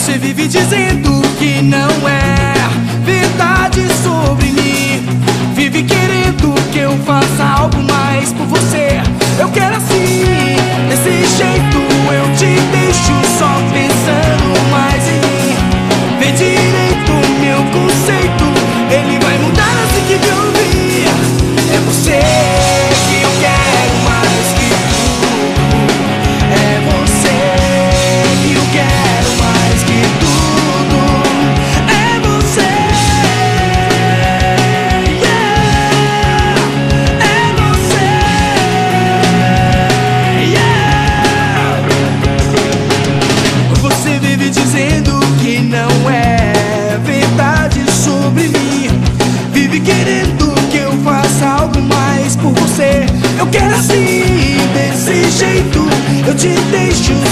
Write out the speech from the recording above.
Você vive dizendo que não é verdade sobre mim. Vive querendo que eu faça algo mais por você. Eu quero assim, desse jeito eu te deixo só pensando mais em mim. Vê direito meu conceito, ele vai mudar assim que me ouvir. É você que eu quero mais que tudo. É você que eu quero mais que tudo. É você, yeah. É você, yeah. Você vive dizendo que não é verdade sobre mim. Vive querendo que eu faça algo mais por você. Eu quero assim, desse jeito eu te deixo